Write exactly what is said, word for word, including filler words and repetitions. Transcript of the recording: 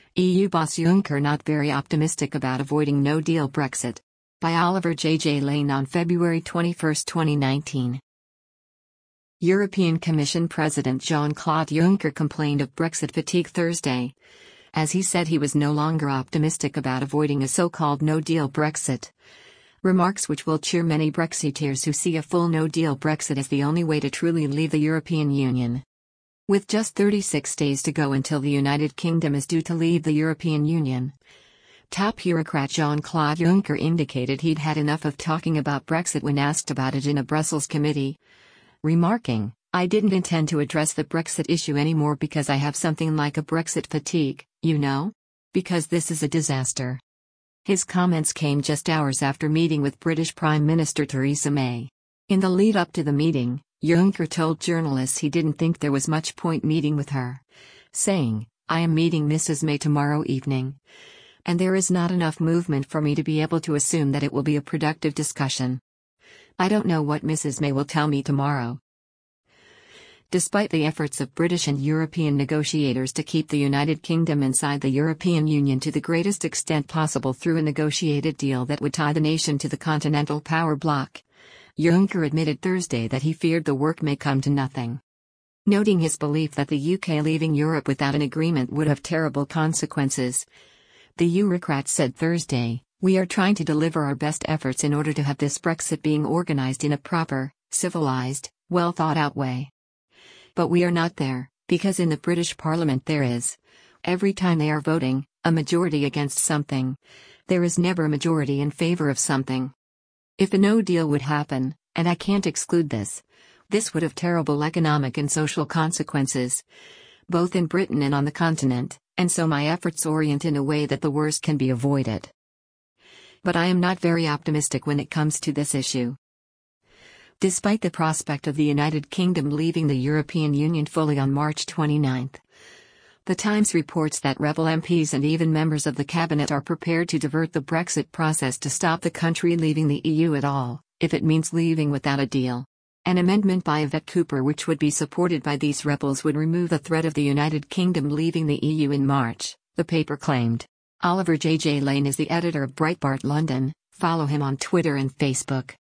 E U boss Juncker not very optimistic about avoiding no-deal Brexit. By Oliver J J Lane on February twenty-first, twenty nineteen. European Commission President Jean-Claude Juncker complained of Brexit fatigue Thursday, as he said he was no longer optimistic about avoiding a so-called no-deal Brexit. Remarks which will cheer many Brexiteers who see a full no-deal Brexit as the only way to truly leave the European Union. With just thirty-six days to go until the United Kingdom is due to leave the European Union, top bureaucrat Jean-Claude Juncker indicated he'd had enough of talking about Brexit when asked about it in a Brussels committee, remarking, "I didn't intend to address the Brexit issue anymore because I have something like a Brexit fatigue, you know? Because this is a disaster." His comments came just hours after meeting with British Prime Minister Theresa May. In the lead-up to the meeting, Juncker told journalists he didn't think there was much point meeting with her, saying, "I am meeting Missus May tomorrow evening, and there is not enough movement for me to be able to assume that it will be a productive discussion. I don't know what Missus May will tell me tomorrow." Despite the efforts of British and European negotiators to keep the United Kingdom inside the European Union to the greatest extent possible through a negotiated deal that would tie the nation to the continental power bloc, Juncker admitted Thursday that he feared the work may come to nothing. Noting his belief that the U K leaving Europe without an agreement would have terrible consequences, the Eurocrat said Thursday, "We are trying to deliver our best efforts in order to have this Brexit being organised in a proper, civilised, well-thought-out way. But we are not there, because in the British Parliament there is, every time they are voting, a majority against something. There is never a majority in favour of something. If a no deal would happen, and I can't exclude this, this would have terrible economic and social consequences, both in Britain and on the continent, and so my efforts orient in a way that the worst can be avoided. But I am not very optimistic when it comes to this issue." Despite the prospect of the United Kingdom leaving the European Union fully on March twenty-ninth, The Times reports that rebel M Ps and even members of the cabinet are prepared to divert the Brexit process to stop the country leaving the E U at all, if it means leaving without a deal. An amendment by Yvette Cooper which would be supported by these rebels would remove the threat of the United Kingdom leaving the E U in March, the paper claimed. Oliver J J Lane is the editor of Breitbart London. Follow him on Twitter and Facebook.